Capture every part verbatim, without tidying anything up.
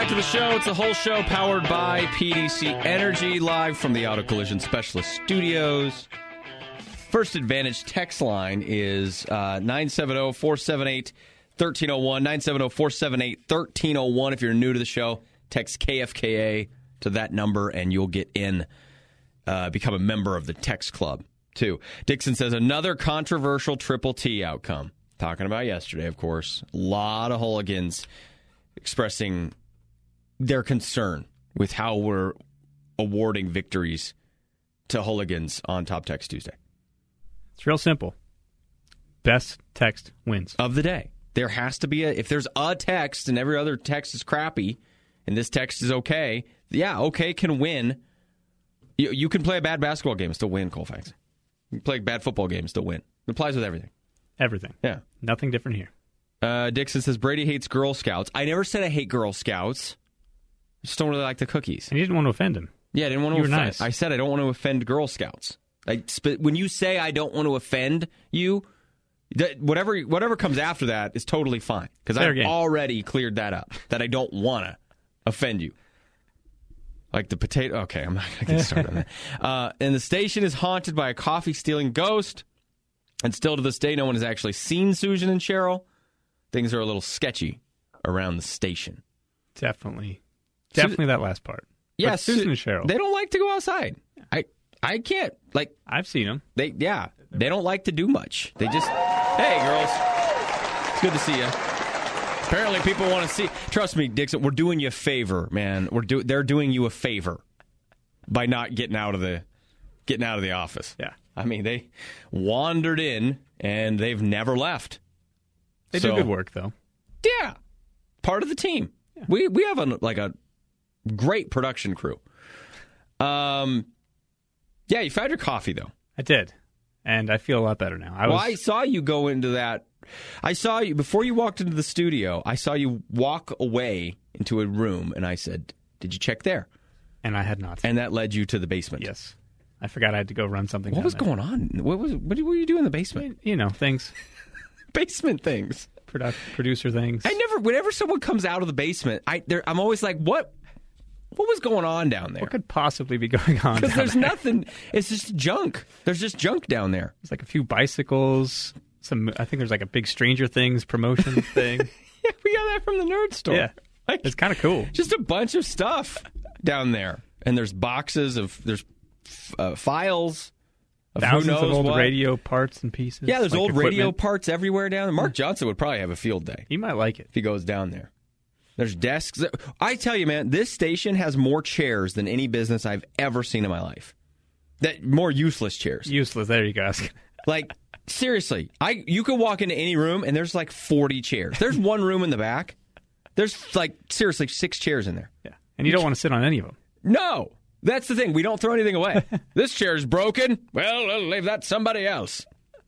back to the show. It's the whole show powered by P D C Energy, live from the Auto Collision Specialist Studios. First Advantage text line is uh, nine seven zero, four seven eight, one three zero one, nine seven zero, four seven eight, one three zero one. If you're new to the show, text K F K A to that number, and you'll get in, uh, become a member of the text club, too. Dixon says, another controversial Triple T outcome. Talking about yesterday, of course. A lot of hooligans expressing their concern with how we're awarding victories to hooligans on Top Text Tuesday. It's real simple. Best text wins. Of the day. There has to be a, if there's a text and every other text is crappy and this text is okay, yeah, okay can win. You, you can play a bad basketball game and still win, Colfax. You can play a bad football game and still win. It applies with everything. Everything. Yeah. Nothing different here. Uh, Dixon says, Brady hates Girl Scouts. I never said I hate Girl Scouts. I just don't really like the cookies. And you didn't want to offend him. Yeah, I didn't want to you offend. Were nice. I said I don't want to offend Girl Scouts. Like, sp- when you say I don't want to offend you, th- whatever whatever comes after that is totally fine. Because I've game. already cleared that up, that I don't want to offend you. Like the potato. Okay, I'm not going to get started on that. Uh, and the station is haunted by a coffee-stealing ghost. And still to this day, no one has actually seen Susan and Cheryl. Things are a little sketchy around the station. Definitely. Definitely that last part. Yes, yeah, Susan and Cheryl. They don't like to go outside. I I can't. Like, I've seen them. They yeah. They don't like to do much. They just, hey, girls. It's good to see you. Apparently people want to see. Trust me, Dixon, we're doing you a favor, man. We're do, They're doing you a favor by not getting out of the getting out of the office. Yeah. I mean, they wandered in, and they've never left. They so, do good work, though. Yeah. Part of the team. Yeah. We we have a, like a great production crew. Um, yeah, you found your coffee, though. I did, and I feel a lot better now. I well, was... I saw you go into that. I saw you, before you walked into the studio, I saw you walk away into a room, and I said, did you check there? And I had not. And that led you to the basement. Yes. I forgot I had to go run something. What was there. going on? What was? What were you doing in the basement? You know, things. Basement things. Product, producer things. I never, whenever someone comes out of the basement, I, I'm always like, what What was going on down there? What could possibly be going on? Because there's there? nothing. It's just junk. There's just junk down there. There's like a few bicycles. Some. I think there's like a big Stranger Things promotion thing. Yeah, we got that from the nerd store. Yeah, like, it's kind of cool. Just a bunch of stuff down there, and there's boxes of there's uh, files. Of Thousands who knows of old what. radio parts and pieces. Yeah, there's like old equipment. radio parts everywhere down there. Mark Johnson would probably have a field day. He might like it if he goes down there. There's desks. I tell you, man, this station has more chairs than any business I've ever seen in my life. That more useless chairs. Useless. There you go. Like, seriously, I you could walk into any room and there's like forty chairs. There's one room in the back. There's like seriously six chairs in there. Yeah, and you don't want to sit on any of them. No, that's the thing. We don't throw anything away. This chair's broken. Well, I'll leave that to somebody else.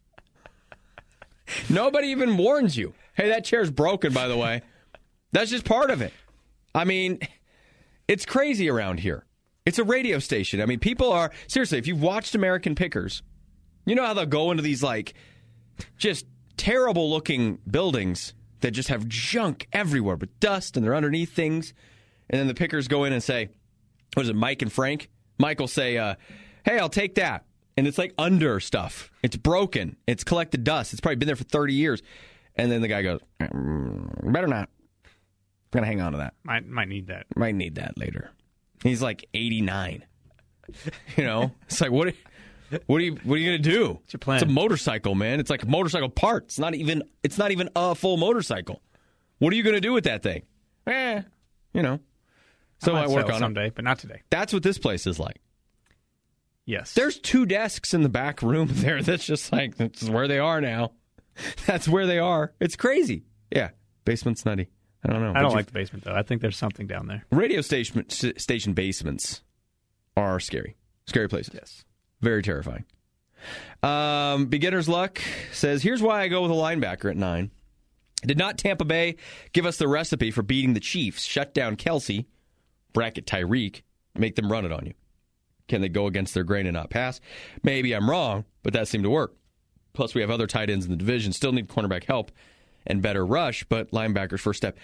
Nobody even warns you. Hey, that chair's broken, by the way. That's just part of it. I mean, it's crazy around here. It's a radio station. I mean, people are, seriously, if you've watched American Pickers, you know how they'll go into these, like, just terrible-looking buildings that just have junk everywhere, but dust, and they're underneath things. And then the pickers go in and say, what is it, Mike and Frank? Mike will say, uh, hey, I'll take that. And it's like under stuff. It's broken. It's collected dust. It's probably been there for thirty years. And then the guy goes, mm, better not. I'm going to hang on to that. Might might need that. Might need that later. He's like eighty-nine. You know? It's like, what are, what are you what are you going to do? What's your plan? It's a motorcycle, man. It's like a motorcycle part. It's not even it's not even a full motorcycle. What are you going to do with that thing? Eh, you know. So I, I, might work sell on someday, it. but not today. That's what this place is like. Yes. There's two desks in the back room there. That's just like, that's where they are now. That's where they are. It's crazy. Yeah. Basement's nutty. I don't know. I don't like the basement, though. I think there's something down there. Radio station station basements are scary. Scary places. Yes. Very terrifying. Um, Beginner's Luck says, here's why I go with a linebacker at nine. Did not Tampa Bay give us the recipe for beating the Chiefs? Shut down Kelsey, bracket Tyreek, make them run it on you. Can they go against their grain and not pass? Maybe I'm wrong, but that seemed to work. Plus, we have other tight ends in the division. Still need cornerback help and better rush, but linebacker's first step.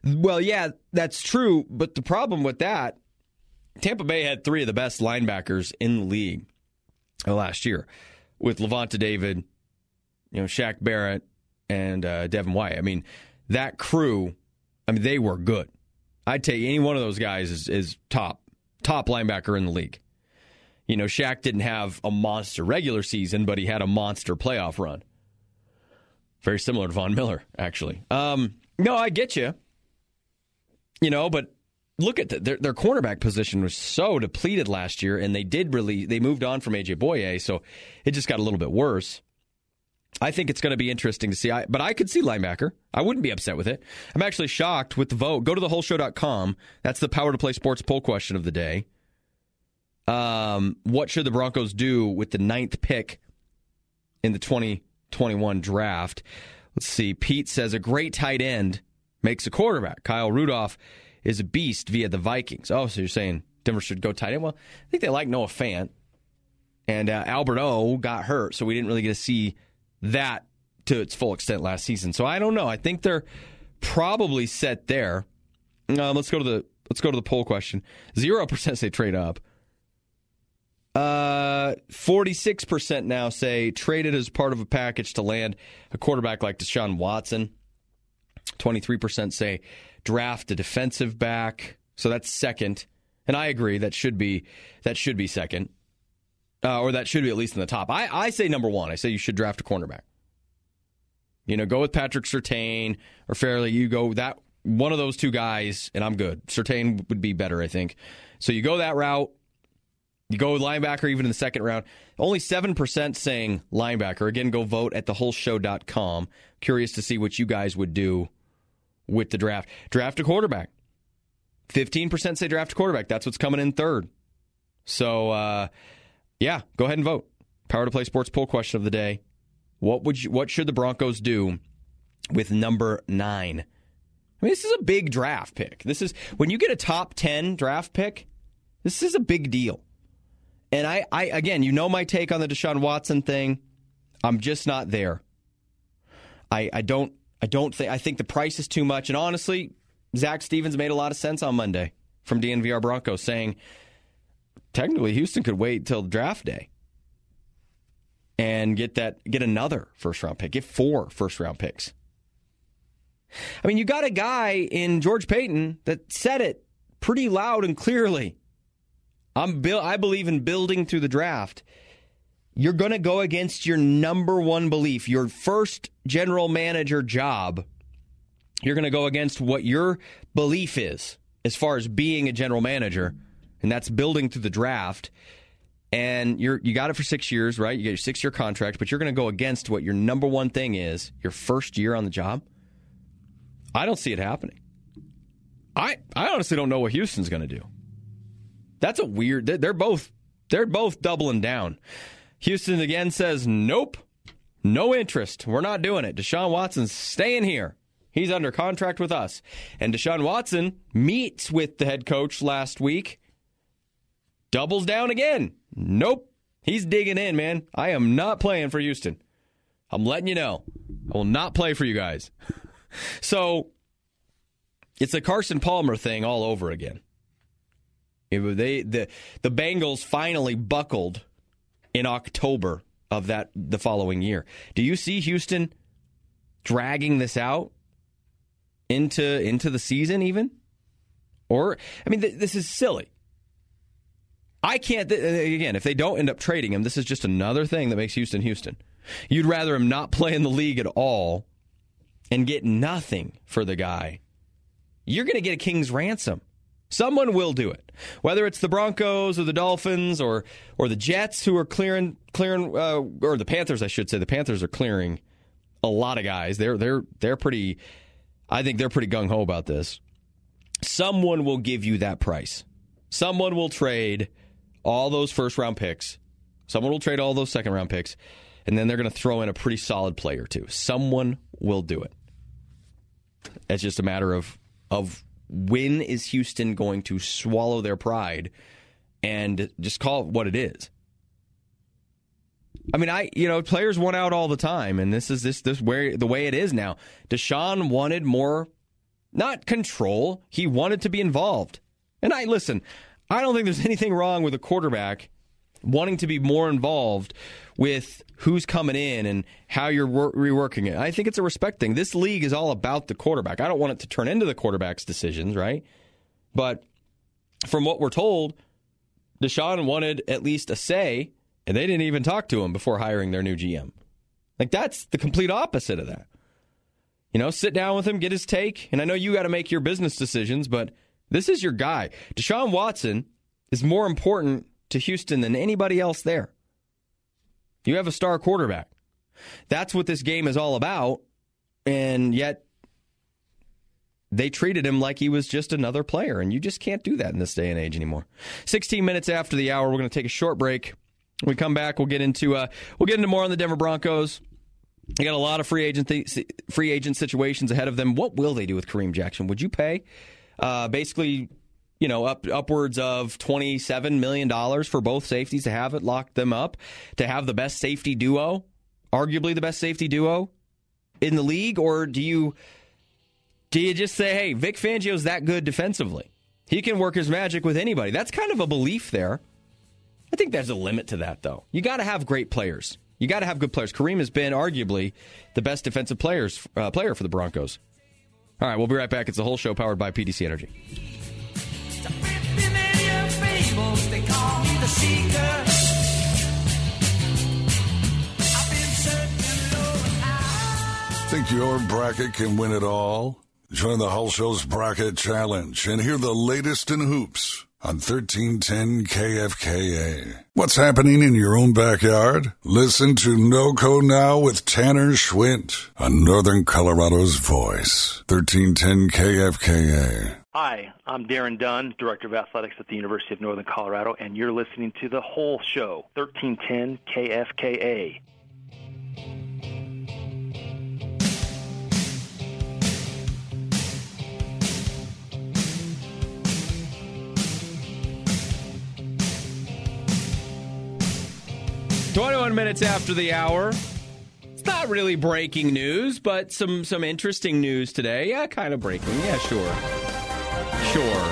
Well, yeah, that's true. But the problem with that, Tampa Bay had three of the best linebackers in the league last year with Levante David, you know, Shaq Barrett, and uh, Devin White. I mean, that crew, I mean, they were good. I'd take any one of those guys is, is top, top linebacker in the league. You know, Shaq didn't have a monster regular season, but he had a monster playoff run. Very similar to Von Miller, actually. Um, no, I get you. You know, but look at the, their their cornerback position was so depleted last year, and they did really they moved on from A J Boye, so it just got a little bit worse. I think it's going to be interesting to see. I, but I could see linebacker. I wouldn't be upset with it. I'm actually shocked with the vote. Go to the whole show dot com. That's the Power to Play Sports poll question of the day. Um, what should the Broncos do with the ninth pick in the twenty twenty-one draft? Let's see. Pete says a great tight end makes a quarterback. Kyle Rudolph is a beast via the Vikings. Oh, so you're saying Denver should go tight end? Well, I think they like Noah Fant. And uh, Albert O got hurt, so we didn't really get to see that to its full extent last season. So I don't know. I think they're probably set there. Um, let's go to the let's go to the poll question. Zero percent say trade up. Uh, forty-six percent now say traded as part of a package to land a quarterback like Deshaun Watson. twenty-three percent say draft a defensive back. So that's second. And I agree that should be that should be second. Uh, or that should be at least in the top. I, I say number one. I say you should draft a cornerback. You know, go with Patrick Surtain or Fairley. You go that one of those two guys, and I'm good. Surtain would be better, I think. So you go that route. You go with linebacker even in the second round. Only seven percent saying linebacker. Again, go vote at the whole show dot com. Curious to see what you guys would do with the draft. Draft a quarterback. fifteen percent say draft a quarterback. That's what's coming in third. So, uh, yeah, go ahead and vote. Power to Play Sports poll question of the day. What would you, what should the Broncos do with number nine? I mean, this is a big draft pick. This is when you get a top ten draft pick, this is a big deal. And I, I again, you know my take on the Deshaun Watson thing. I'm just not there. I, I don't I don't think I think the price is too much. And honestly, Zach Stevens made a lot of sense on Monday from D N V R Broncos saying technically Houston could wait till draft day and get that get another first round pick, get four first round picks. I mean, you got a guy in George Paton that said it pretty loud and clearly. I'm bu- I believe in building through the draft. You're going to go against your number one belief, your first general manager job. You're going to go against what your belief is as far as being a general manager, and that's building through the draft. And you're you got it for six years, right? You get your six-year contract, but you're going to go against what your number one thing is, your first year on the job. I don't see it happening. I I honestly don't know what Houston's going to do. That's a weird. They're both they're both doubling down. Houston again says nope, no interest. We're not doing it. Deshaun Watson's staying here. He's under contract with us. And Deshaun Watson meets with the head coach last week. Doubles down again. Nope. He's digging in, man. I am not playing for Houston. I'm letting you know. I will not play for you guys. So it's a Carson Palmer thing all over again. It, they the the Bengals finally buckled in October of that the following year. Do you see Houston dragging this out into into the season even? Or I mean, th- this is silly. I can't th- again if they don't end up trading him. This is just another thing that makes Houston Houston. You'd rather him not play in the league at all and get nothing for the guy. You're going to get a king's ransom. Someone will do it, whether it's the Broncos or the Dolphins or or the Jets who are clearing clearing uh, or the Panthers, I should say. The Panthers are clearing a lot of guys. They're they're they're pretty. I think they're pretty gung ho about this. Someone will give you that price. Someone will trade all those first round picks. Someone will trade all those second round picks, and then they're going to throw in a pretty solid player too. Someone will do it. It's just a matter of of. When is Houston going to swallow their pride and just call it what it is? I mean, I you know, players want out all the time, and this is this this where the way it is now. Deshaun wanted more not control. He wanted to be involved. And I listen, I don't think there's anything wrong with a quarterback wanting to be more involved with who's coming in and how you're wor- reworking it. I think it's a respect thing. This league is all about the quarterback. I don't want it to turn into the quarterback's decisions, right? But from what we're told, Deshaun wanted at least a say, and they didn't even talk to him before hiring their new G M. Like, that's the complete opposite of that. You know, sit down with him, get his take, and I know you got to make your business decisions, but this is your guy. Deshaun Watson is more important to Houston than anybody else there. You have a star quarterback. That's what this game is all about, and yet they treated him like he was just another player, and you just can't do that in this day and age anymore. sixteen minutes after the hour, we're going to take a short break. When we come back, we'll get into uh, we'll get into more on the Denver Broncos. They got a lot of free agent th- free agent situations ahead of them. What will they do with Kareem Jackson? Would you pay uh, basically, you know, up upwards of twenty-seven million dollars for both safeties to have it, lock them up, to have the best safety duo, arguably the best safety duo in the league? Or do you do you just say, hey, Vic Fangio's that good defensively? He can work his magic with anybody. That's kind of a belief there. I think there's a limit to that, though. You got to have great players. You got to have good players. Kareem has been arguably the best defensive players uh, player for the Broncos. All right, we'll be right back. It's the whole show powered by P D C Energy. Think your bracket can win it all? Join the Hull Show's Bracket Challenge and hear the latest in hoops on thirteen ten K F K A. What's happening in your own backyard? Listen to NoCo Now with Tanner Schwint on Northern Colorado's Voice. thirteen ten K F K A. Hi, I'm Darren Dunn, Director of Athletics at the University of Northern Colorado, and you're listening to The Whole Show, thirteen ten K F K A. twenty-one minutes after the hour. It's not really breaking news, but some, some interesting news today. Yeah, kind of breaking. Yeah, sure. Sure.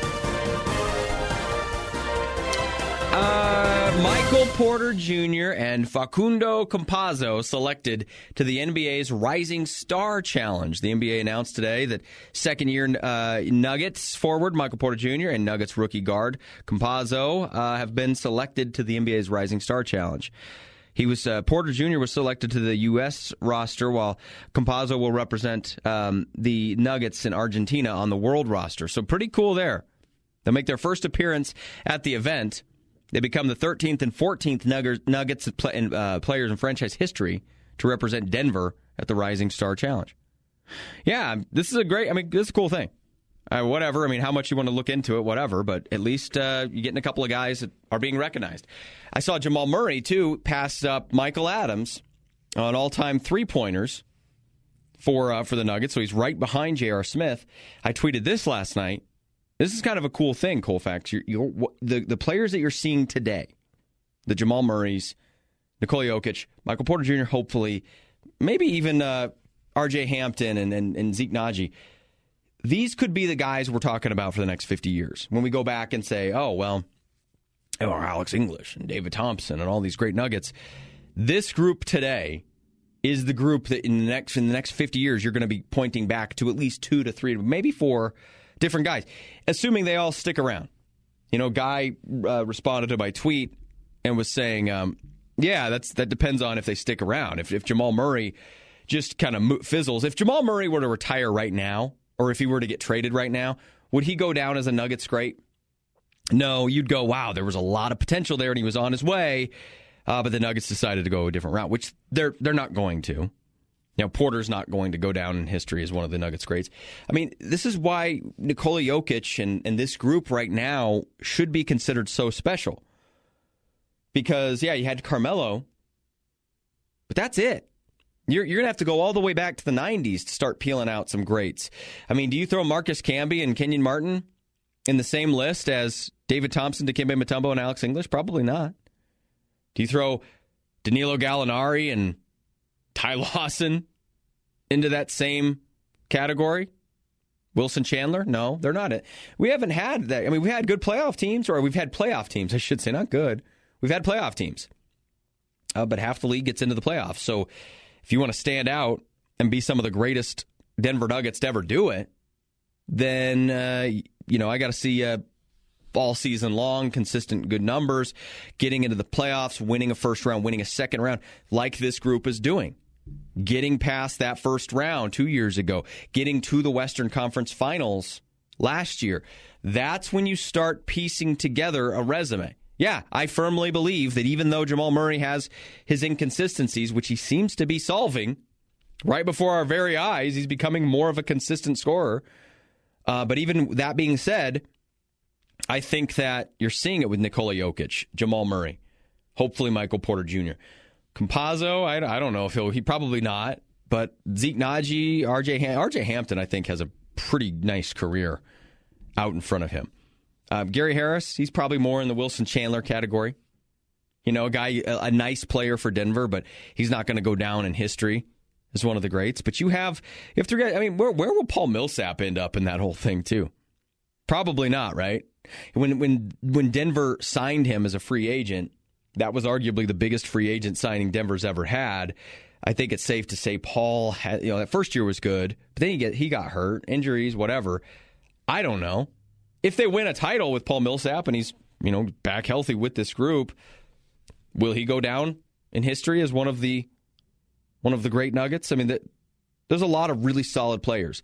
Uh, Michael Porter Junior and Facundo Campazzo selected to the N B A's Rising Star Challenge. The N B A announced today that second-year uh, Nuggets forward Michael Porter Junior and Nuggets rookie guard Campazzo uh, have been selected to the N B A's Rising Star Challenge. He was uh, Porter Junior was selected to the U S roster, while Campazzo will represent um, the Nuggets in Argentina on the world roster. So pretty cool there. They'll make their first appearance at the event. They become the thirteenth and fourteenth Nuggets uh, players in franchise history to represent Denver at the Rising Star Challenge. Yeah, this is a great, I mean, this is a cool thing. Uh, whatever, I mean, how much you want to look into it, whatever, but at least uh, you're getting a couple of guys that are being recognized. I saw Jamal Murray, too, pass up Michael Adams on all-time three-pointers for uh, for the Nuggets, so he's right behind J R. Smith. I tweeted this last night. This is kind of a cool thing, Colfax. You're, you're, the, the players that you're seeing today, the Jamal Murrays, Nikola Jokic, Michael Porter Junior, hopefully, maybe even uh, R J Hampton and, and, and Zeke Naji, these could be the guys we're talking about for the next fifty years. When we go back and say, oh, well, or Alex English and David Thompson and all these great Nuggets, this group today is the group that in the next in the next fifty years you're going to be pointing back to at least two to three, maybe four different guys, assuming they all stick around. You know, Guy uh, responded to my tweet and was saying, um, yeah, that's that depends on if they stick around. If, if Jamal Murray just kind of fizzles. If Jamal Murray were to retire right now, or if he were to get traded right now, would he go down as a Nuggets great? No, you'd go, wow, there was a lot of potential there and he was on his way, uh, but the Nuggets decided to go a different route, which they're they're not going to. You know, Porter's not going to go down in history as one of the Nuggets greats. I mean, this is why Nikola Jokic and, and this group right now should be considered so special. Because, yeah, you had Carmelo, but that's it. You're, you're going to have to go all the way back to the nineties to start peeling out some greats. I mean, do you throw Marcus Camby and Kenyon Martin in the same list as David Thompson, Dikembe Mutombo, and Alex English? Probably not. Do you throw Danilo Gallinari and Ty Lawson into that same category? Wilson Chandler? No, they're not it. We haven't had that. I mean, we've had good playoff teams, or we've had playoff teams, I should say, not good. We've had playoff teams. Uh, but half the league gets into the playoffs. So if you want to stand out and be some of the greatest Denver Nuggets to ever do it, then, uh, you know, I got to see uh, all season long, consistent good numbers, getting into the playoffs, winning a first round, winning a second round, like this group is doing. Getting past that first round two years ago, getting to the Western Conference Finals last year. That's when you start piecing together a resume. Yeah, I firmly believe that even though Jamal Murray has his inconsistencies, which he seems to be solving right before our very eyes, he's becoming more of a consistent scorer. Uh, but even that being said, I think that you're seeing it with Nikola Jokic, Jamal Murray, hopefully Michael Porter Junior Campazzo, I, I don't know if he'll, he probably not, but Zeke Naji, R J Ham, R J Hampton, I think, has a pretty nice career out in front of him. Uh, Gary Harris, he's probably more in the Wilson Chandler category. You know, a guy, a, a nice player for Denver, but he's not going to go down in history as one of the greats. But you have, you have to, I mean, where where will Paul Millsap end up in that whole thing too? Probably not, right? When when when Denver signed him as a free agent, that was arguably the biggest free agent signing Denver's ever had. I think it's safe to say Paul had, you know, that first year was good, but then he get he got hurt, injuries, whatever. I don't know. If they win a title with Paul Millsap and he's, you know, back healthy with this group, will he go down in history as one of the one of the great Nuggets? I mean, that, there's a lot of really solid players.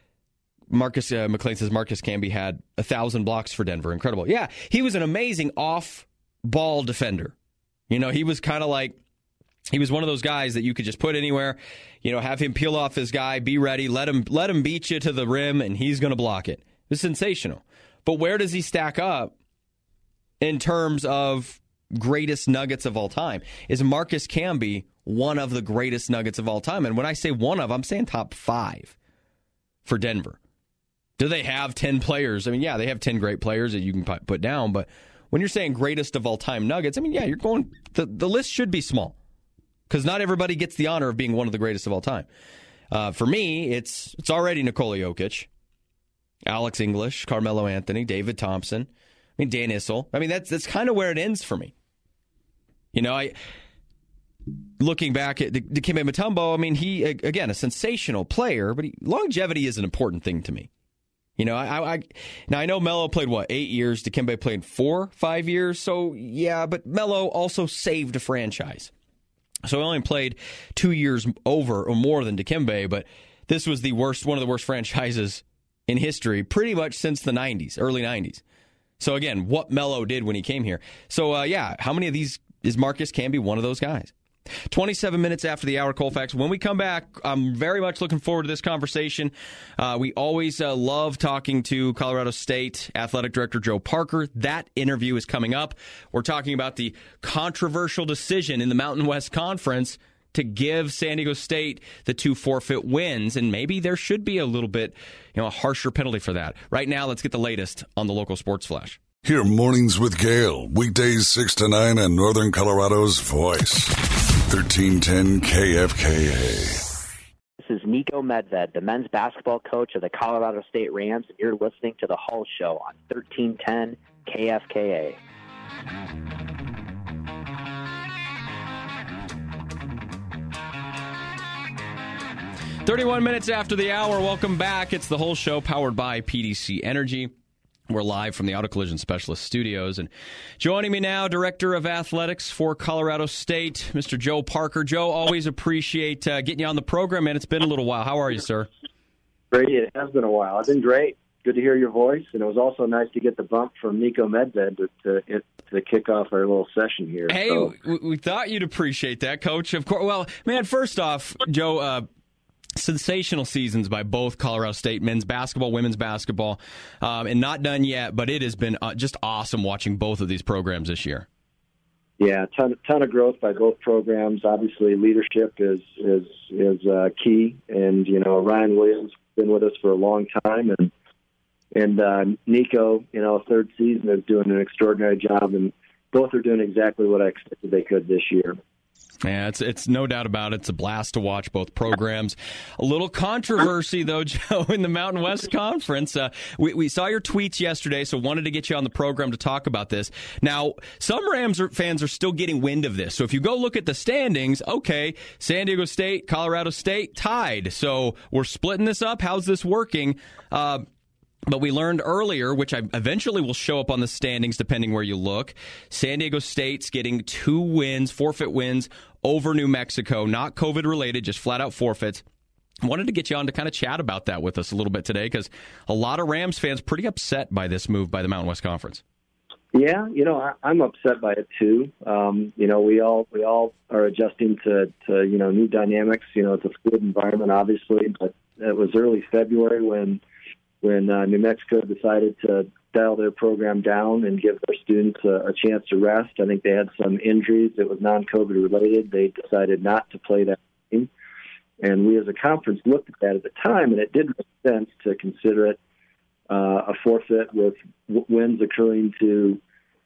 Marcus uh, McLean says Marcus Camby had a thousand blocks for Denver. Incredible. Yeah, he was an amazing off-ball defender. You know, he was kind of like, he was one of those guys that you could just put anywhere, you know, have him peel off his guy, be ready, let him let him beat you to the rim, and he's going to block it. It was sensational. But where does he stack up in terms of greatest Nuggets of all time? Is Marcus Camby one of the greatest Nuggets of all time? And when I say one of, I'm saying top five for Denver. Do they have ten players? I mean, yeah, they have ten great players that you can put down, but when you're saying greatest of all time Nuggets, I mean, yeah, you're going, the, the list should be small because not everybody gets the honor of being one of the greatest of all time. Uh, for me, it's it's already Nikola Jokic, Alex English, Carmelo Anthony, David Thompson, I mean, Dan Issel. I mean, that's that's kind of where it ends for me. You know, I looking back at Dikembe Mutombo, I mean, he, again, a sensational player, but he, longevity is an important thing to me. You know, I, I now I know Melo played, what, eight years? Dikembe played four, five years? So, yeah, but Melo also saved a franchise. So he only played two years over or more than Dikembe, but this was the worst, one of the worst franchises in history pretty much since the nineties, early nineties. So, again, what Melo did when he came here. So, uh, yeah, how many of these is Marcus Camby one of those guys? twenty-seven minutes after the hour, Colfax. When we come back, I'm very much looking forward to this conversation. Uh, we always uh, love talking to Colorado State Athletic Director Joe Parker. That interview is coming up. We're talking about the controversial decision in the Mountain West Conference to give San Diego State the two forfeit wins, and maybe there should be a little bit, you know, a harsher penalty for that. Right now, let's get the latest on the local sports flash. Hear Mornings with Gale, weekdays six to nine on Northern Colorado's Voice, thirteen ten K F K A. This is Nico Medved, the men's basketball coach of the Colorado State Rams, and you're listening to The Hull Show on thirteen ten K F K A. thirty-one minutes after the hour, welcome back. It's The Hull Show, powered by P D C Energy. We're live from the Auto Collision Specialist Studios. And joining me now, Director of Athletics for Colorado State, Mister Joe Parker. Joe, always appreciate uh, getting you on the program, and it's been a little while. How are you, sir? Great. It has been a while. I've been great. Good to hear your voice. And it was also nice to get the bump from Nico Medved to, to, to kick off our little session here. Hey, so. we, we thought you'd appreciate that, Coach. Of course. Well, man, first off, Joe, uh, sensational seasons by both Colorado State men's basketball, women's basketball, um, and not done yet, but it has been uh, just awesome watching both of these programs this year. Yeah, ton ton of growth by both programs. Obviously, leadership is is is uh, key, and you know Ryan Williams has been with us for a long time, and and uh, Nico, you know, third season is doing an extraordinary job, and both are doing exactly what I expected they could this year. Yeah, it's it's no doubt about it. It's a blast to watch both programs. A little controversy, though, Joe, in the Mountain West Conference. Uh, we, we saw your tweets yesterday, so wanted to get you on the program to talk about this. Now, some Rams are, fans are still getting wind of this. So if you go look at the standings, okay, San Diego State, Colorado State tied. So we're splitting this up. How's this working? Uh, But we learned earlier, which I eventually will show up on the standings depending where you look, San Diego State's getting two wins, forfeit wins over New Mexico, not COVID-related, just flat-out forfeits. I wanted to get you on to kind of chat about that with us a little bit today because a lot of Rams fans pretty upset by this move by the Mountain West Conference. Yeah, you know, I, I'm upset by it too. Um, you know, we all we all are adjusting to, to, you know, new dynamics. You know, it's a fluid environment, obviously, but it was early February when when uh, New Mexico decided to dial their program down and give their students a, a chance to rest. I think they had some injuries that was non-COVID related. They decided not to play that game. And we as a conference looked at that at the time, and it did make sense to consider it uh, a forfeit with w- wins occurring to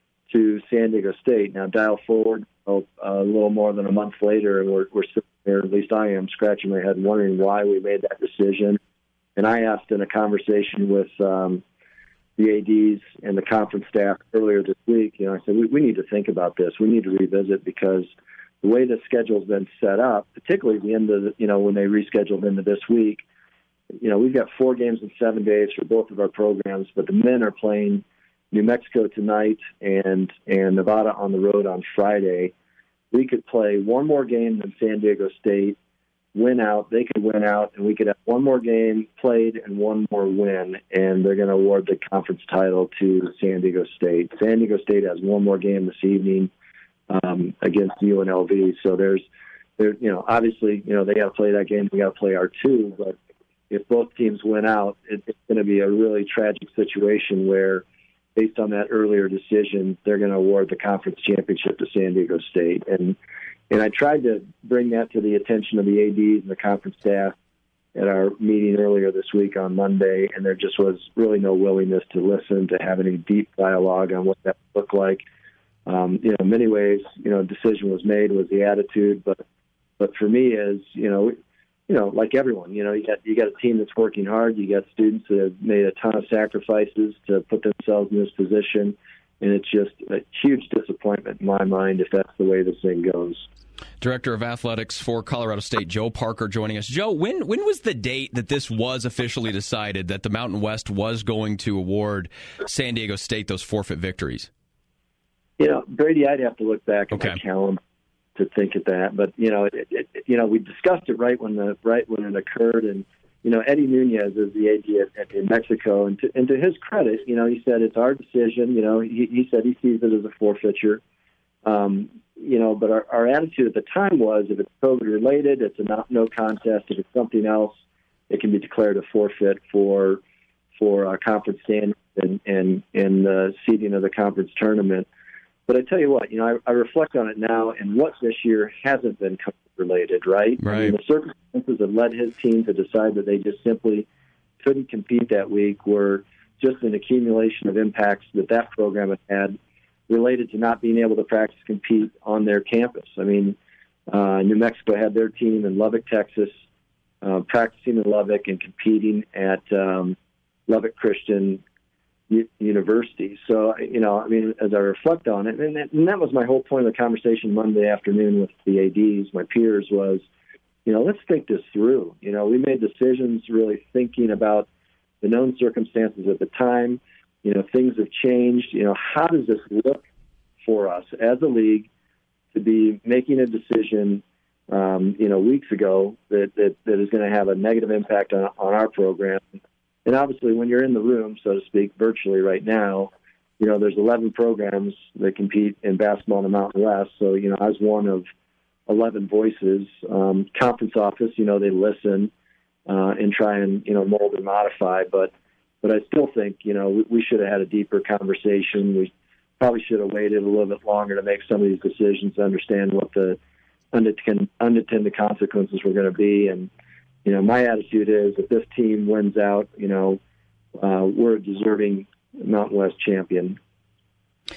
to San Diego State. Now, dial forward a, a little more than a month later, and we're, we're sitting there, at least I am, scratching my head wondering why we made that decision. And I asked in a conversation with um, the A Ds and the conference staff earlier this week, you know, I said, we, we need to think about this. We need to revisit because the way the schedule's been set up, particularly at the end of the, you know, when they rescheduled into this week, you know, we've got four games in seven days for both of our programs, but the men are playing New Mexico tonight and, and Nevada on the road on Friday. We could play one more game than San Diego State, win out, they could win out, and we could have one more game played and one more win, and they're going to award the conference title to San Diego State. San Diego State has one more game this evening um, against U N L V. So there's, there, you know, obviously, you know, they got to play that game. We got to play our two. But if both teams win out, it, it's going to be a really tragic situation where, based on that earlier decision, they're going to award the conference championship to San Diego State. And And I tried to bring that to the attention of the A Ds and the conference staff at our meeting earlier this week on Monday, and there just was really no willingness to listen, to have any deep dialogue on what that would look like. Um, you know, in many ways, you know, a decision was made, was the attitude, but but for me is, you know, you know, like everyone, you know, you got you got a team that's working hard, you got students that have made a ton of sacrifices to put themselves in this position, and it's just a huge disappointment in my mind if that's the way this thing goes. Director of Athletics for Colorado State, Joe Parker, joining us. Joe, when when was the date that this was officially decided that the Mountain West was going to award San Diego State those forfeit victories? You know, Brady, I'd have to look back at okay. my calendar to think of that. But you know, it, it, you know, we discussed it right when the right when it occurred, and you know, Eddie Nunez is the A D at, at, in Mexico, and to, and to his credit, you know, he said it's our decision. You know, he, he said he sees it as a forfeiture. Um, you know, but our, our attitude at the time was if it's COVID related, it's a not, no contest. If it's something else, it can be declared a forfeit for for uh, conference standings and and and the seeding of the conference tournament. But I tell you what, you know, I, I reflect on it now, and what this year hasn't been COVID related, right? Right. I mean, the circumstances that led his team to decide that they just simply couldn't compete that week were just an accumulation of impacts that that program had had related to not being able to practice compete on their campus. I mean, uh, New Mexico had their team in Lubbock, Texas, uh, practicing in Lubbock and competing at um, Lubbock Christian U- University. So, you know, I mean, as I reflect on it, and that, and that was my whole point of the conversation Monday afternoon with the A Ds, my peers, was, you know, let's think this through. You know, we made decisions really thinking about the known circumstances at the time. You know, things have changed. You know, how does this look for us as a league to be making a decision, um, you know, weeks ago that, that, that is going to have a negative impact on, on our program? And obviously, when you're in the room, so to speak, virtually right now, you know, there's eleven programs that compete in basketball in the Mountain West. So, you know, I was one of eleven voices. Um, conference office, you know, they listen uh, and try and, you know, mold and modify, but But I still think, you know, we, we should have had a deeper conversation. We probably should have waited a little bit longer to make some of these decisions, to understand what the unintended consequences were going to be. And, you know, my attitude is if this team wins out, you know, uh, we're a deserving Mountain West champion.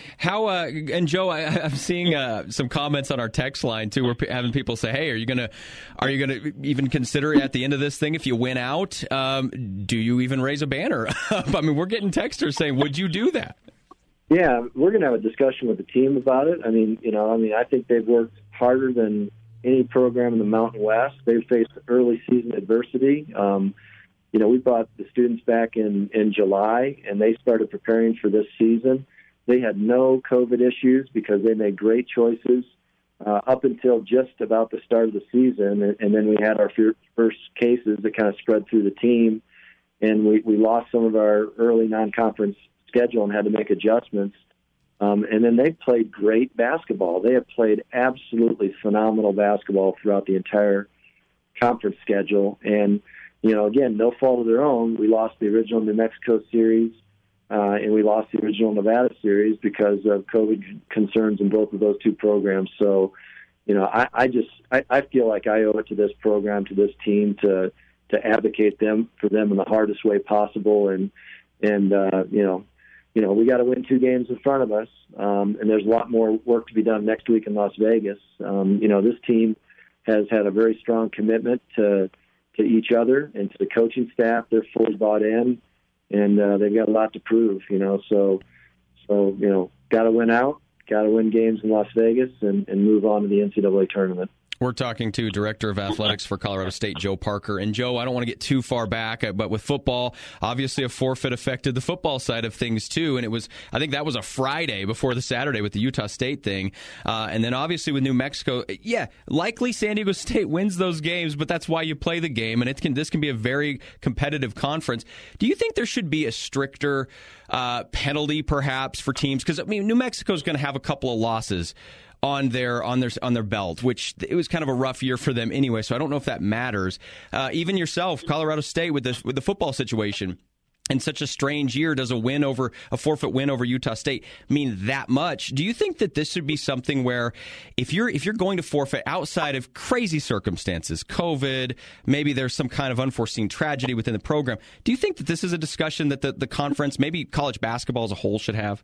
How uh, and Joe, I, I'm seeing uh, some comments on our text line too, where p- having people say, "Hey, are you gonna, are you gonna even consider at the end of this thing if you win out? Um, do you even raise a banner?" I mean, we're getting texters saying, "Would you do that?" Yeah, we're going to have a discussion with the team about it. I mean, you know, I mean, I think they've worked harder than any program in the Mountain West. They've faced early season adversity. Um, you know, we brought the students back in, in July, and they started preparing for this season. They had no COVID issues because they made great choices uh, up until just about the start of the season, and, and then we had our first cases that kind of spread through the team, and we, we lost some of our early non-conference schedule and had to make adjustments. Um, and then they played great basketball. They have played absolutely phenomenal basketball throughout the entire conference schedule. And, you know, again, no fault of their own. We lost the original New Mexico series, uh, and we lost the original Nevada series because of COVID concerns in both of those two programs. So, you know, I, I just I, I feel like I owe it to this program, to this team, to to advocate them for them in the hardest way possible. And and uh, you know. You know, we got to win two games in front of us, um, and there's a lot more work to be done next week in Las Vegas. Um, you know, this team has had a very strong commitment to to each other and to the coaching staff. They're fully bought in, and uh, they've got a lot to prove. You know, so so you know, got to win out, got to win games in Las Vegas, and, and move on to the N C double A tournament. We're talking to Director of Athletics for Colorado State, Joe Parker. And, Joe, I don't want to get too far back, but with football, obviously a forfeit affected the football side of things, too. And it was, I think that was a Friday before the Saturday with the Utah State thing. Uh, and then, obviously, with New Mexico, yeah, likely San Diego State wins those games, but that's why you play the game. And it can this can be a very competitive conference. Do you think there should be a stricter uh, penalty, perhaps, for teams? Because, I mean, New Mexico's going to have a couple of losses on their on their on their belt, which it was kind of a rough year for them anyway. So I don't know if that matters. Uh, even yourself, Colorado State, with this with the football situation in such a strange year, does a win over a forfeit win over Utah State mean that much? Do you think that this should be something where if you're if you're going to forfeit outside of crazy circumstances, COVID, maybe there's some kind of unforeseen tragedy within the program, do you think that this is a discussion that the, the conference, maybe college basketball as a whole, should have?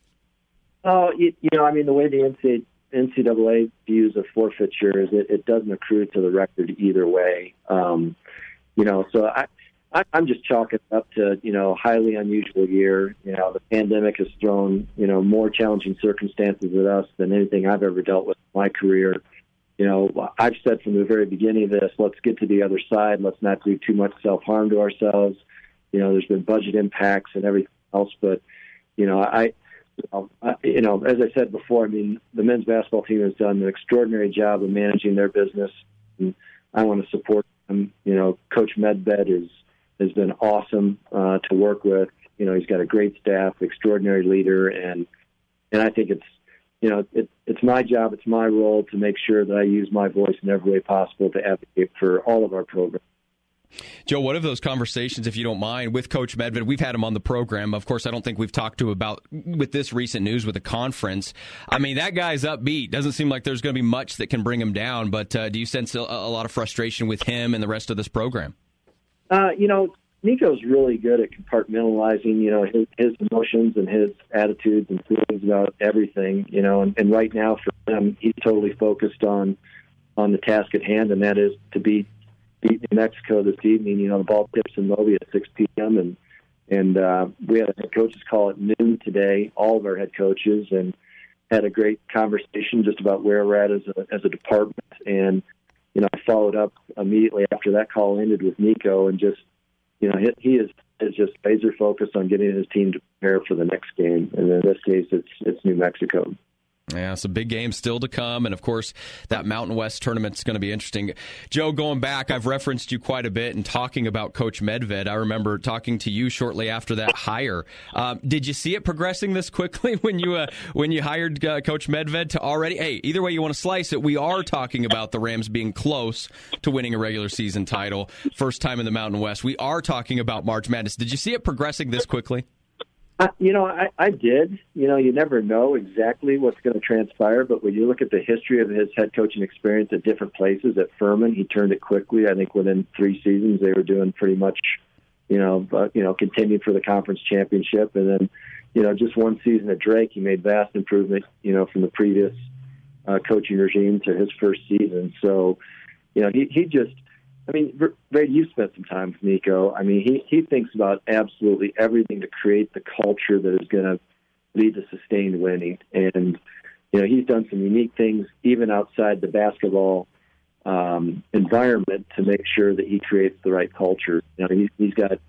Oh, you, you know, I mean, the way the N C double A N C double A views of forfeiture is it, it doesn't accrue to the record either way. Um, you know, so I, I, I'm just chalking it up to, you know, highly unusual year. You know, the pandemic has thrown, you know, more challenging circumstances at us than anything I've ever dealt with in my career. You know, I've said from the very beginning of this, let's get to the other side. Let's not do too much self-harm to ourselves. You know, there's been budget impacts and everything else, but, you know, I, You know, as I said before, I mean, the men's basketball team has done an extraordinary job of managing their business, and I want to support them. You know, Coach Medved is, has been awesome uh, to work with. You know, he's got a great staff, extraordinary leader, and and I think it's, you know, it, it's my job, it's my role to make sure that I use my voice in every way possible to advocate for all of our programs. Joe, what of those conversations, if you don't mind, with Coach Medved? We've had him on the program. Of course, I don't think we've talked to him about with this recent news with the conference. I mean, that guy's upbeat. Doesn't seem like there's going to be much that can bring him down. But uh, do you sense a, a lot of frustration with him and the rest of this program? Uh, you know, Nico's really good at compartmentalizing, you know, his, his emotions and his attitudes and feelings about everything, you know. And, and right now for him, he's totally focused on on the task at hand, and that is to beat beat New Mexico this evening. You know, the ball tips in Moby at six p.m. and and uh, we had a head coaches call at noon today, all of our head coaches, and had a great conversation just about where we're at as a as a department. And you know, I followed up immediately after that call ended with Nico, and just you know, he, he is is just laser focused on getting his team to prepare for the next game. And in this case, it's it's New Mexico. Yeah, some big games still to come. And, of course, that Mountain West tournament is going to be interesting. Joe, going back, I've referenced you quite a bit and talking about Coach Medved. I remember talking to you shortly after that hire. Um, did you see it progressing this quickly when you uh, when you hired uh, Coach Medved to already? Hey, either way you want to slice it, we are talking about the Rams being close to winning a regular season title. First time in the Mountain West. We are talking about March Madness. Did you see it progressing this quickly? Uh, you know, I, I did. You know, you never know exactly what's going to transpire, but when you look at the history of his head coaching experience at different places, at Furman, he turned it quickly. I think within three seasons, they were doing pretty much, you know, uh, you know, continued for the conference championship. And then, you know, just one season at Drake, he made vast improvement, you know, from the previous uh, coaching regime to his first season. So, you know, he, he just, I mean, Ray, you spent some time with Nico. I mean, he, he thinks about absolutely everything to create the culture that is going to lead to sustained winning. And, you know, he's done some unique things even outside the basketball um, environment to make sure that he creates the right culture. You know, he's, he's got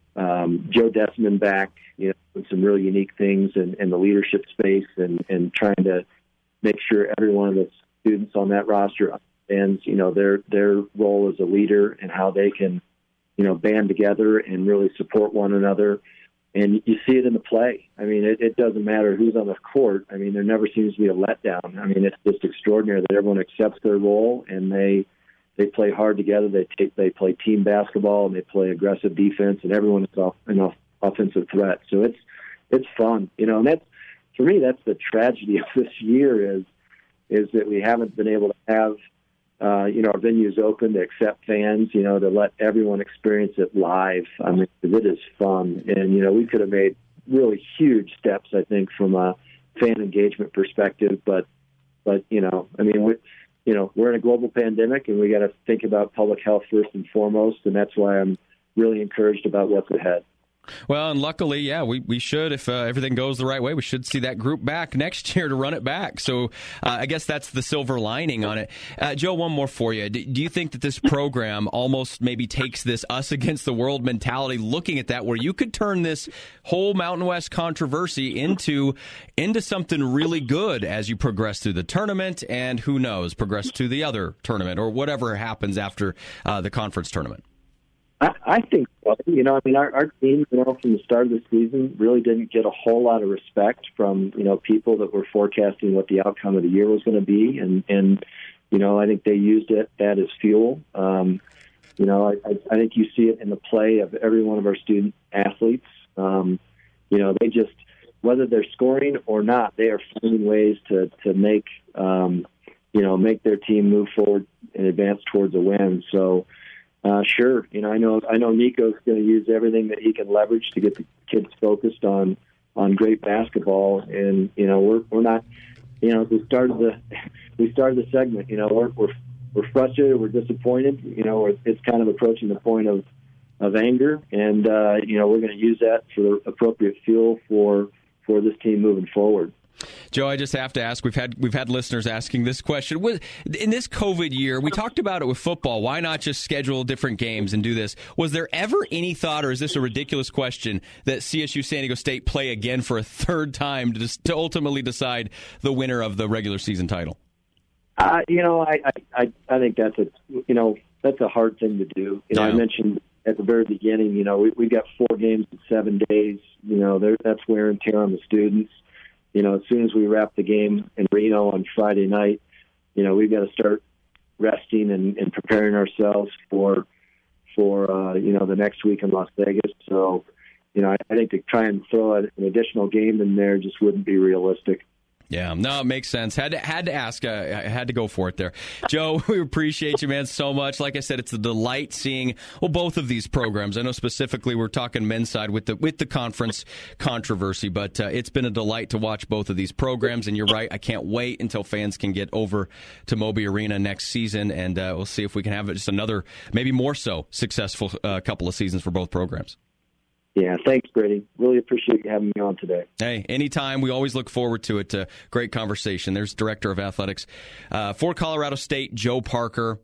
um, Joe Desmond back, you know, with some really unique things in, in the leadership space and, and trying to make sure every one of the students on that roster understands, you know, their their role as a leader and how they can, you know, band together and really support one another. And you see it in the play. I mean, it, it doesn't matter who's on the court. I mean, there never seems to be a letdown. I mean, it's just extraordinary that everyone accepts their role and they they play hard together. They take they play team basketball and they play aggressive defense, and everyone is off, an off, offensive threat. So it's it's fun, you know. And that's, for me, that's the tragedy of this year is is that we haven't been able to have uh, you know, our venues open to accept fans, you know, to let everyone experience it live. I mean, it is fun. And, you know, we could have made really huge steps, I think, from a fan engagement perspective. But, but you know, I mean, we, you know, we're in a global pandemic and we got to think about public health first and foremost. And that's why I'm really encouraged about what's ahead. Well, and luckily, yeah, we, we should, if uh, everything goes the right way, we should see that group back next year to run it back. So uh, I guess that's the silver lining on it. Uh, Joe, one more for you. Do, do you think that this program almost maybe takes this us against the world mentality, looking at that, where you could turn this whole Mountain West controversy into into something really good as you progress through the tournament and, who knows, progress to the other tournament or whatever happens after uh, the conference tournament? I, I think so. You know, I mean, our, our team, you know, from the start of the season really didn't get a whole lot of respect from, you know, people that were forecasting what the outcome of the year was going to be. And, and, you know, I think they used it, that as fuel. Um, you know, I, I think you see it in the play of every one of our student athletes. Um, you know, they just, whether they're scoring or not, they are finding ways to, to make, um, you know, make their team move forward and advance towards a win. So, Uh, sure. You know, I know, I know Nico's going to use everything that he can leverage to get the kids focused on, on great basketball. And, you know, we're, we're not, you know, we started the, we started the segment, you know, we're, we're, we're frustrated. We're disappointed. You know, it's kind of approaching the point of, of anger. And, uh, you know, we're going to use that for the appropriate fuel for, for this team moving forward. Joe, I just have to ask, we've had we've had listeners asking this question. In this COVID year, we talked about it with football. Why not just schedule different games and do this? Was there ever any thought, or is this a ridiculous question, that C S U San Diego State play again for a third time to, to ultimately decide the winner of the regular season title? Uh, you know, I, I, I think that's a you know that's a hard thing to do. You know, yeah. I mentioned at the very beginning, you know, we, we've got four games in seven days. You know, there, that's wear and tear on the students. You know, as soon as we wrap the game in Reno on Friday night, you know, we've got to start resting and, and preparing ourselves for, for uh, you know, the next week in Las Vegas. So, you know, I, I think to try and throw an additional game in there just wouldn't be realistic. Yeah, no, it makes sense. Had to, had to ask. Uh, I had to go for it there. Joe, we appreciate you, man, so much. Like I said, it's a delight seeing, well, both of these programs. I know specifically we're talking men's side with the with the conference controversy, but uh, it's been a delight to watch both of these programs. And you're right, I can't wait until fans can get over to Moby Arena next season, and uh, we'll see if we can have just another, maybe more so, successful uh, couple of seasons for both programs. Yeah, thanks, Brady. Really appreciate you having me on today. Hey, anytime. We always look forward to it. Uh, great conversation. There's Director of Athletics uh, for Colorado State, Joe Parker.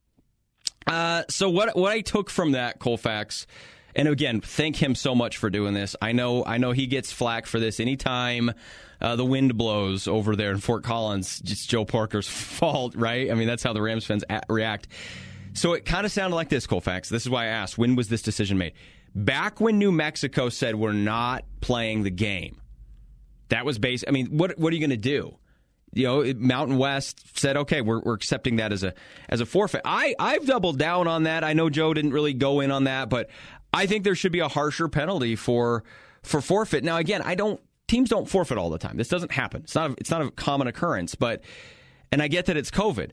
Uh, so what what I took from that, Colfax, and again, thank him so much for doing this. I know I know he gets flack for this anytime uh, the wind blows over there in Fort Collins. It's Joe Parker's fault, right? I mean, that's how the Rams fans at, react. So it kind of sounded like this, Colfax. This is why I asked, when was this decision made? Back when New Mexico said we're not playing the game, that was based. I mean, what what are you going to do? You know, Mountain West said, okay, we're we're accepting that as a as a forfeit. I I've doubled down on that. I know Joe didn't really go in on that, but I think there should be a harsher penalty for for forfeit. Now, again, I don't teams don't forfeit all the time. This doesn't happen. It's not a, it's not a common occurrence. But and I get that it's COVID,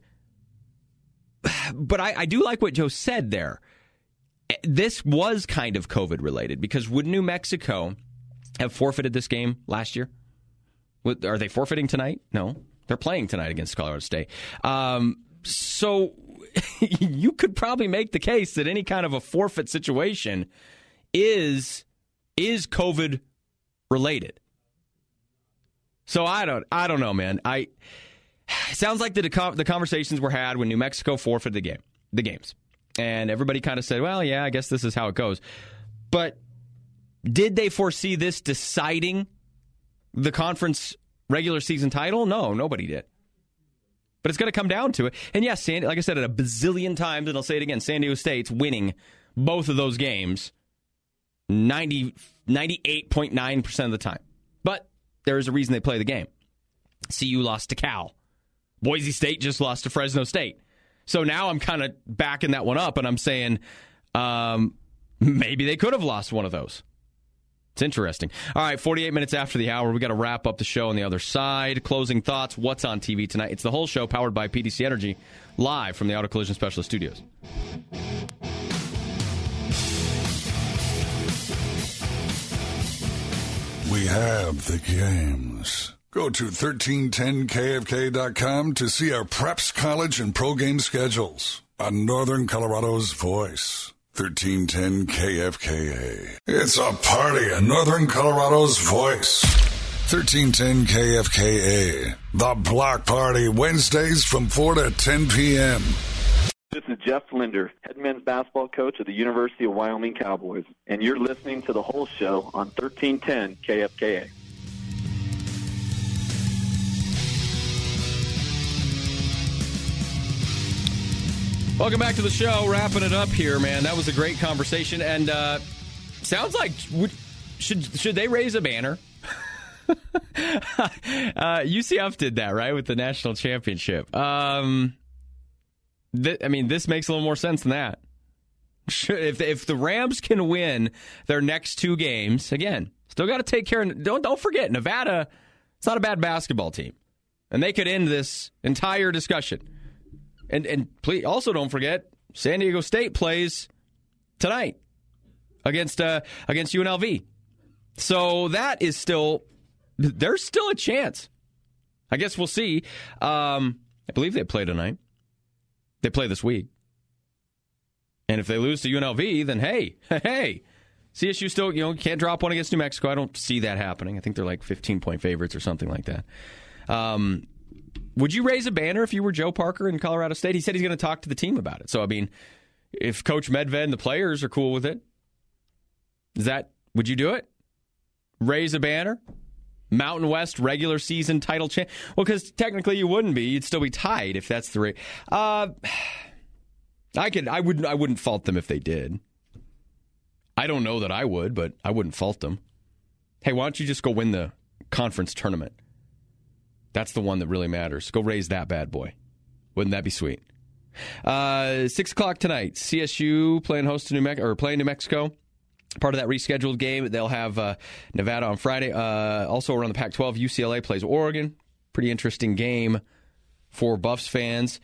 but I, I do like what Joe said there. This was kind of COVID related because with New Mexico, have forfeited this game last year? Are they forfeiting tonight? No. They're playing tonight against Colorado State. Um, so you could probably make the case that any kind of a forfeit situation is is COVID related. So I don't I don't know, man. I it sounds like the the conversations were had when New Mexico forfeited the game, the games. And everybody kind of said, well, yeah, I guess this is how it goes. But did they foresee this deciding the conference regular season title? No, nobody did. But it's going to come down to it. And yes, San, like I said it a bazillion times, and I'll say it again, San Diego State's winning both of those games ninety, ninety-eight point nine percent of the time. But there is a reason they play the game. C U lost to Cal. Boise State just lost to Fresno State. So now I'm kind of backing that one up, and I'm saying um, maybe they could have lost one of those. It's interesting. All right, forty-eight minutes after the hour, we got to wrap up the show on the other side. Closing thoughts, what's on T V tonight? It's the whole show powered by P D C Energy, live from the Auto Collision Specialist Studios. We have the games. Go to thirteen ten K F K dot com to see our preps, college, and pro game schedules on Northern Colorado's voice. thirteen ten K F K A. It's a party in Northern Colorado's voice. thirteen ten K F K A. The Block Party, Wednesdays from four to ten p.m. This is Jeff Linder, head men's basketball coach of the University of Wyoming Cowboys, and you're listening to The Whole Show on thirteen ten K F K A. Welcome back to the show. Wrapping it up here, man. That was a great conversation, and uh, sounds like would, should should they raise a banner? uh, U C F did that, right, with the national championship. Um, th- I mean, this makes a little more sense than that. Should, if if the Rams can win their next two games, again, still got to take care of. Don't don't forget, Nevada. It's not a bad basketball team, and they could end this entire discussion. And and please also don't forget, San Diego State plays tonight against uh, against U N L V. So that is still, there's still a chance. I guess we'll see. Um, I believe they play tonight. They play this week. And if they lose to U N L V, then hey, hey, C S U still, you know, can't drop one against New Mexico. I don't see that happening. I think they're like fifteen-point favorites or something like that. Um Would you raise a banner if you were Joe Parker in Colorado State? He said he's going to talk to the team about it. So, I mean, if Coach Medved and the players are cool with it, is that, would you do it? Raise a banner? Mountain West regular season title champ? Well, because technically you wouldn't be. You'd still be tied if that's the rate. Uh, I could. I wouldn't. I wouldn't fault them if they did. I don't know that I would, but I wouldn't fault them. Hey, why don't you just go win the conference tournament? That's the one that really matters. Go raise that bad boy. Wouldn't that be sweet? Uh, Six o'clock tonight. C S U playing host to New Mexico, or playing New Mexico. Part of that rescheduled game. They'll have uh, Nevada on Friday. Uh, also around the Pac twelve, U C L A plays Oregon. Pretty interesting game for Buffs fans.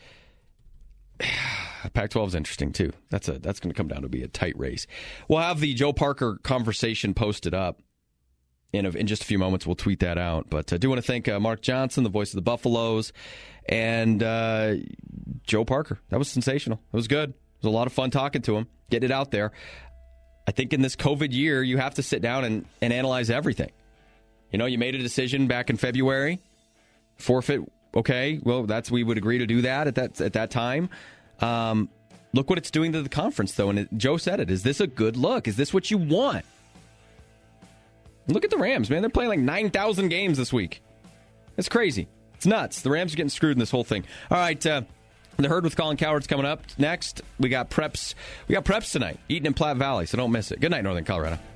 Pac twelve is interesting too. That's a that's going to come down to be a tight race. We'll have the Joe Parker conversation posted up. In, a, in just a few moments, we'll tweet that out. But I do want to thank uh, Mark Johnson, the voice of the Buffaloes, and uh, Joe Parker. That was sensational. It was good. It was a lot of fun talking to him, getting it out there. I think in this COVID year, you have to sit down and, and analyze everything. You know, you made a decision back in February. Forfeit, okay. Well, that's we would agree to do that at that at that time. Um, look what it's doing to the conference, though. And it, Joe said it. Is this a good look? Is this what you want? Look at the Rams, man. They're playing like nine thousand games this week. It's crazy. It's nuts. The Rams are getting screwed in this whole thing. All right, uh, the Herd with Colin Cowherd's coming up next. We got preps. We got preps tonight. Eaton in Platte Valley, so don't miss it. Good night, Northern Colorado.